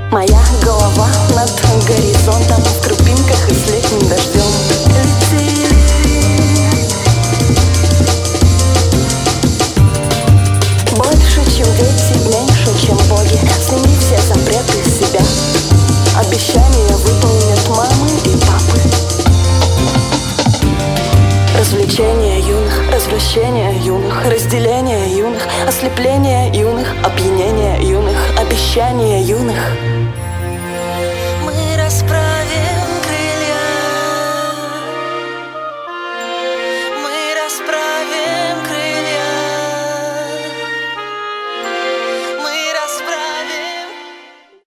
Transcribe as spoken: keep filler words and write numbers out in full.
Моя голова над горизонтом, в крупинках и с летним дождем. Летели. Больше, чем дети, меньше, чем боги. Сними все запреты с себя. Обещания выполнят мамы и папы. Развлечения юных, развращения юных, разделение юных, ослепление юных, опьянение юных, обещания юных. Мы расправим